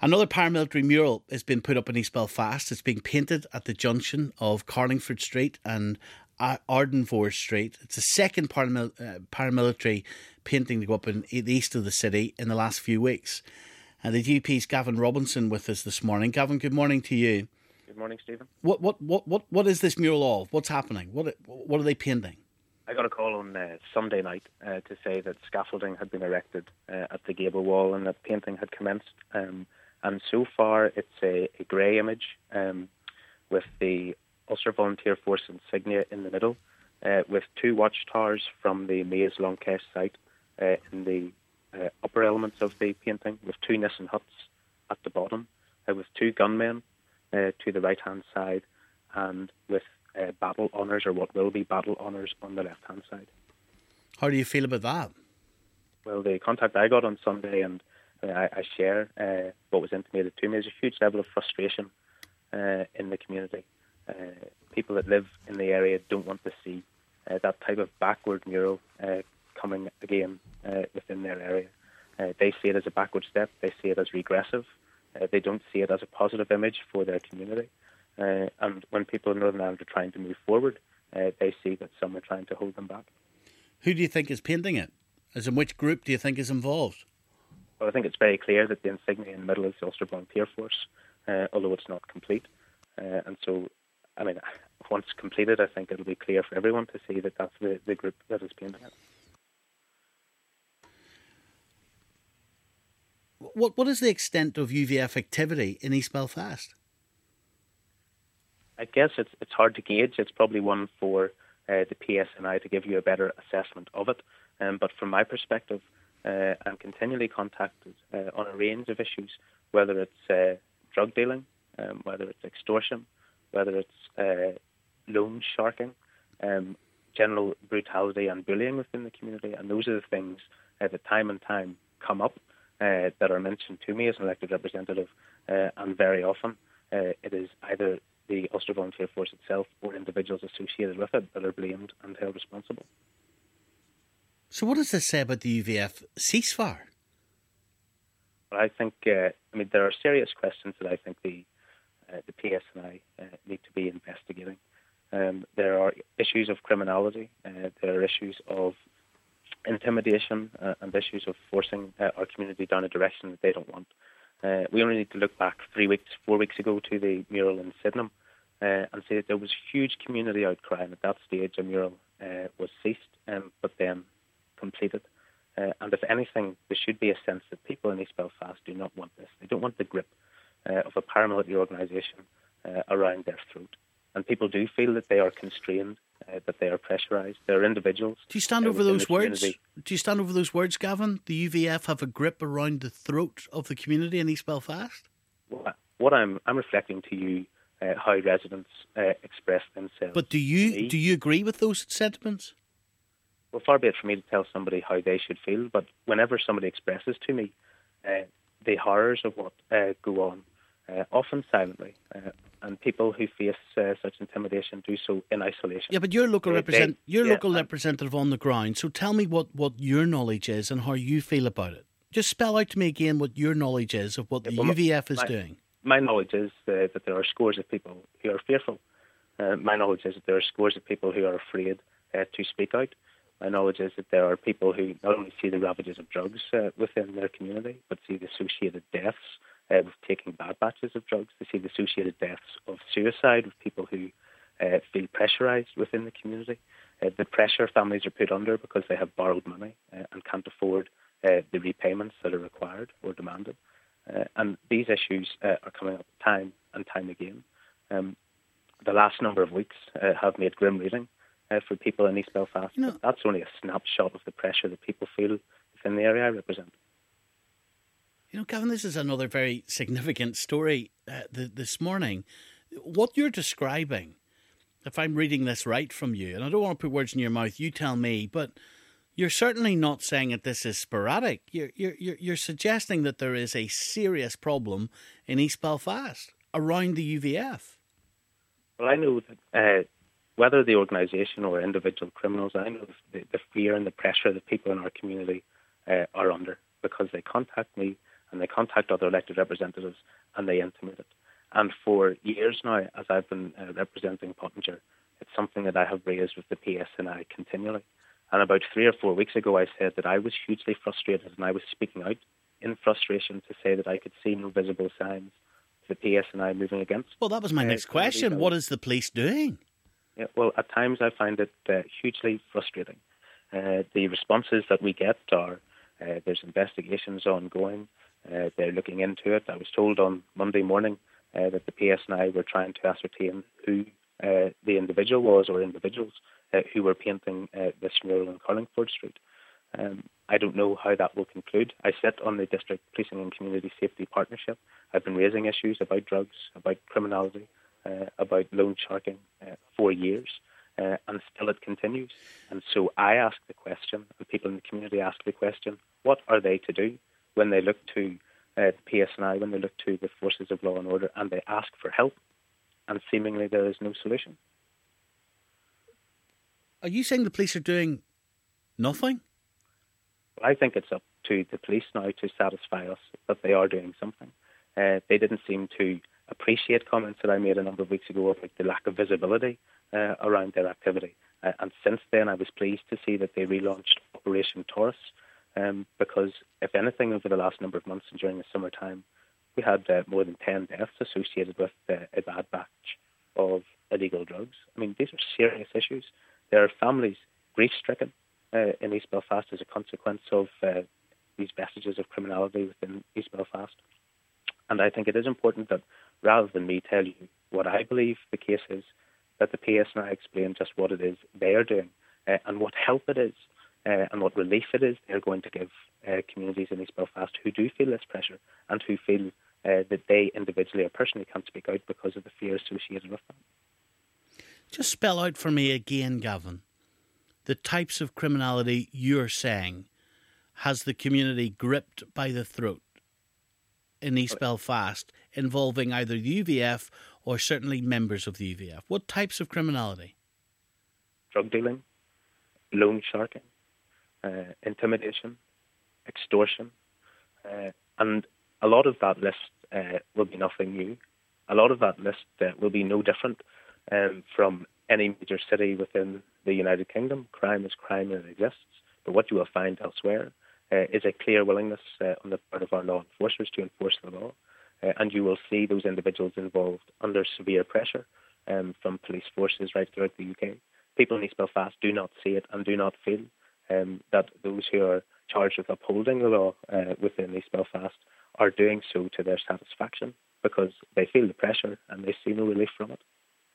Another paramilitary mural has been put up in East Belfast. It's being painted at the junction of Carlingford Street and Ardenvohr Street. It's the second paramilitary painting to go up in the east of the city in the last few weeks. And the DUP's Gavin Robinson with us this morning. Gavin, good morning to you. Good morning, Stephen. What is this mural of? What's happening? What are they painting? I got a call on Sunday night to say that scaffolding had been erected at the gable wall and that painting had commenced. And so far, it's a grey image with the Ulster Volunteer Force insignia in the middle, with two watchtowers from the Maze Longkesh site in the upper elements of the painting, with two Nissen huts at the bottom, with two gunmen to the right-hand side, and with battle honours, or what will be battle honours, on the left-hand side. How do you feel about that? Well, the contact I got on Sunday, and I share what was intimated to me, is a huge level of frustration in the community. People that live in the area don't want to see that type of backward mural coming again within their area. They see it as a backward step. They see it as regressive. They don't see it as a positive image for their community. And when people in Northern Ireland are trying to move forward, they see that some are trying to hold them back. Who do you think is painting it? As in, which group do you think is involved? Well, I think it's very clear that the insignia in the middle is the Ulster Volunteer Force, although it's not complete. And so, I mean, once completed, I think it'll be clear for everyone to see that that's the group that is painting it. What is the extent of UVF activity in East Belfast? I guess it's hard to gauge. It's probably one for the PSNI to give you a better assessment of it. But from my perspective, I'm continually contacted on a range of issues, whether it's drug dealing, whether it's extortion, whether it's loan sharking, general brutality and bullying within the community. And those are the things that time and time come up that are mentioned to me as an elected representative. And very often it is either the Ulster Volunteer Force itself or individuals associated with it that are blamed and held responsible. So what does this say about the UVF ceasefire? Well, I think, there are serious questions that I think the PSNI need to be investigating. There are issues of criminality, there are issues of intimidation and issues of forcing our community down a direction that they don't want. We only need to look back 4 weeks ago to the mural in Sydenham and say that there was huge community outcry, and at that stage a mural was ceased, but then completed. And if anything, there should be a sense that people in East Belfast do not want this. They don't want the grip of a paramilitary organisation around their throat. And people do feel that they are constrained, that they are pressurised. There are individuals. Do you stand over those words? Do you stand over those words, Gavin? The UVF have a grip around the throat of the community in East Belfast? Well, what I'm reflecting to you how residents express themselves. But do you agree with those sentiments? Well, far be it for me to tell somebody how they should feel, but whenever somebody expresses to me the horrors of what go on, often silently, and people who face such intimidation do so in isolation. Yeah, but you're local representative on the ground, so tell me what your knowledge is and how you feel about it. Just spell out to me again what your knowledge is of what the UVF is doing. My knowledge is that there are scores of people who are fearful. My knowledge is that there are scores of people who are afraid to speak out. My knowledge is that there are people who not only see the ravages of drugs within their community, but see the associated deaths with taking bad batches of drugs. They see the associated deaths of suicide with people who feel pressurised within the community. The pressure families are put under because they have borrowed money and can't afford the repayments that are required or demanded. And these issues are coming up time and time again. The last number of weeks have made grim reading for people in East Belfast. But that's only a snapshot of the pressure that people feel within the area I represent. You know, Gavin, this is another very significant story this morning. What you're describing, if I'm reading this right from you, and I don't want to put words in your mouth, you tell me, but you're certainly not saying that this is sporadic. You're suggesting that there is a serious problem in East Belfast around the UVF. Well, I know that whether the organisation or individual criminals, I know the fear and the pressure that people in our community are under, because they contact me and they contact other elected representatives and they intimate it. And for years now, as I've been representing Pottinger, it's something that I have raised with the PSNI continually. And about 3 or 4 weeks ago, I said that I was hugely frustrated, and I was speaking out in frustration to say that I could see no visible signs of the PSNI moving against. Well, that was my next question. What is the police doing? Yeah, well, at times I find it hugely frustrating. The responses that we get are there's investigations ongoing. They're looking into it. I was told on Monday morning that the PSNI were trying to ascertain who the individual was or individuals who were painting this mural on Carlingford Street. I don't know how that will conclude. I sit on the District Policing and Community Safety Partnership. I've been raising issues about drugs, about criminality, about loan sharking for years, and still it continues. And so I ask the question, and people in the community ask the question, what are they to do when they look to the PSNI, when they look to the forces of law and order, and they ask for help, and seemingly there is no solution? Are you saying the police are doing nothing? Well, I think it's up to the police now to satisfy us that they are doing something. They didn't seem to appreciate comments that I made a number of weeks ago about the lack of visibility around their activity. And since then, I was pleased to see that they relaunched Operation Taurus, because if anything, over the last number of months and during the summertime, we had more than 10 deaths associated with a bad batch of illegal drugs. I mean, these are serious issues. There are families grief-stricken in East Belfast as a consequence of these vestiges of criminality within East Belfast. And I think it is important that rather than me tell you what I believe the case is, that the PSNI explain just what it is they are doing and what help it is and what relief it is they're going to give communities in East Belfast who do feel this pressure and who feel that they individually or personally can't speak out because of the fear associated with them. Just spell out for me again, Gavin, the types of criminality you're saying has the community gripped by the throat in East Belfast, involving either the UVF or certainly members of the UVF. What types of criminality? Drug dealing, loan sharking, intimidation, extortion, and a lot of that list will be nothing new. A lot of that list will be no different from any major city within the United Kingdom. Crime is crime and it exists. But what you will find elsewhere is a clear willingness on the part of our law enforcers to enforce the law. And you will see those individuals involved under severe pressure from police forces right throughout the UK. People in East Belfast do not see it and do not feel that those who are charged with upholding the law within East Belfast are doing so to their satisfaction, because they feel the pressure and they see no relief from it.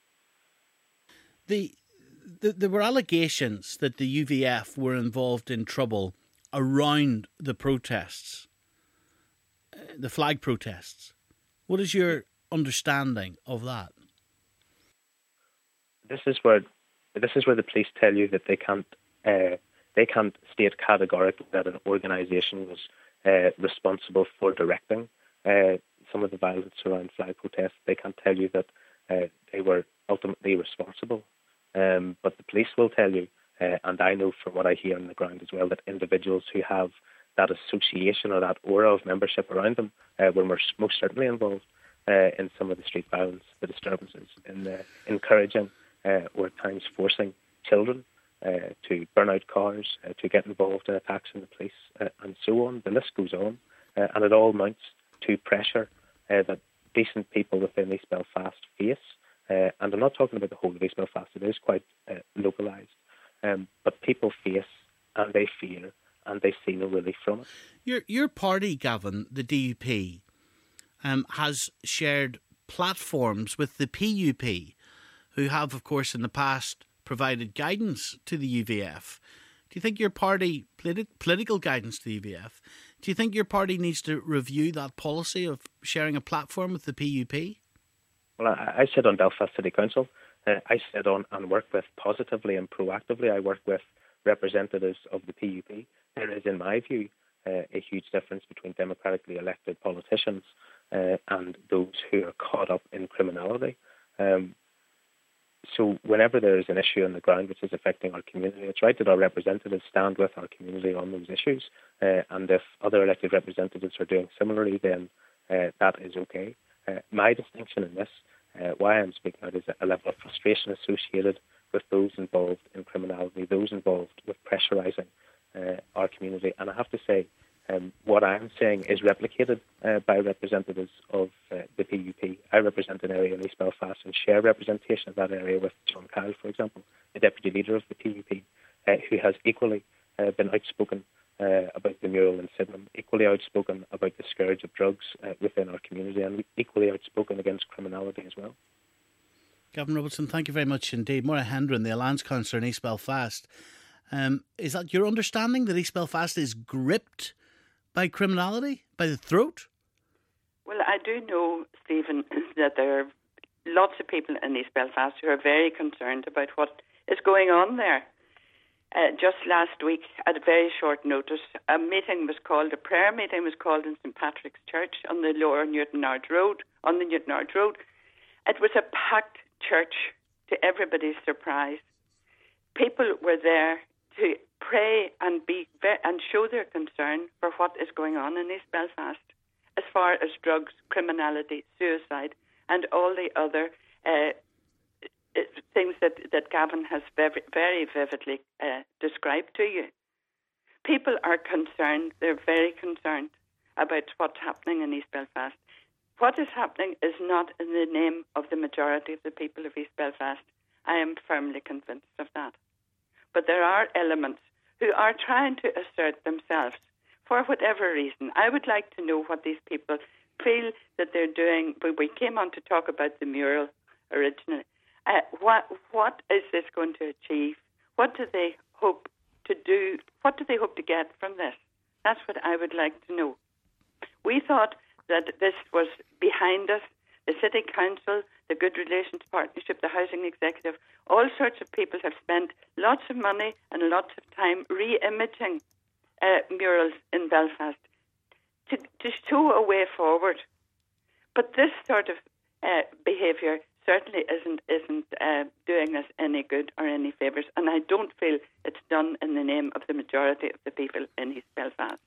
There were allegations that the UVF were involved in trouble around the protests, the flag protests. What is your understanding of that? This is where the police tell you that they can't state categorically that an organisation was responsible for directing some of the violence around flag protests. They can't tell you that they were ultimately responsible. But the police will tell you, and I know from what I hear on the ground as well, that individuals who have that association or that aura of membership around them were most certainly involved in some of the street violence, the disturbances, in encouraging or at times forcing children to burn out cars, to get involved in attacks on the police, and so on. The list goes on, and it all amounts to pressure that decent people within East Belfast face. And I'm not talking about the whole of East Belfast, it is quite localised. But people face and they fear and they see no relief from it. Your party, Gavin, the DUP, has shared platforms with the PUP, who have, of course, in the past provided guidance to the UVF. Do you think your party, political guidance to the UVF, do you think your party needs to review that policy of sharing a platform with the PUP? Well, I sit on Belfast City Council. I sit on and work with positively and proactively. I work with representatives of the PUP. There is, in my view, a huge difference between democratically elected politicians and those who are caught up in criminality. So whenever there is an issue on the ground which is affecting our community, it's right that our representatives stand with our community on those issues. And if other elected representatives are doing similarly, then that is okay. My distinction in this, why I'm speaking out, is a level of frustration associated with those involved in criminality, those involved with pressurising our community. And I have to say, what I'm saying is replicated by representatives of the PUP. I represent an area in East Belfast and share representation of that area with John Kyle, for example, the deputy leader of the PUP, who has equally been outspoken about the mural in Sydenham, equally outspoken about the scourge of drugs within our community, and equally outspoken against criminality as well. Gavin Robertson, thank you very much indeed. Maura Hendren, the Alliance Councillor in East Belfast. Is that your understanding, that East Belfast is gripped by criminality, by the throat? Well, I do know, Stephen, that there are lots of people in East Belfast who are very concerned about what is going on there. Just last week, at a very short notice, a prayer meeting was called in St Patrick's Church on the lower Newtownards Road, It was a packed church, to everybody's surprise. People were there to pray and show their concern for what is going on in East Belfast as far as drugs, criminality, suicide, and all the other things that Gavin has very, very vividly described to you. People are concerned. They're very concerned about what's happening in East Belfast. What is happening is not in the name of the majority of the people of East Belfast. I am firmly convinced of that. But there are elements who are trying to assert themselves for whatever reason. I would like to know what these people feel that they're doing. We came on to talk about the mural originally. What is this going to achieve? What do they hope to do? What do they hope to get from this? That's what I would like to know. We thought that this was behind us. The City Council, the Good Relations Partnership, the Housing Executive, all sorts of people have spent lots of money and lots of time re-imaging murals in Belfast to show a way forward. But this sort of behaviour certainly isn't doing us any good or any favours, and I don't feel it's done in the name of the majority of the people in East Belfast.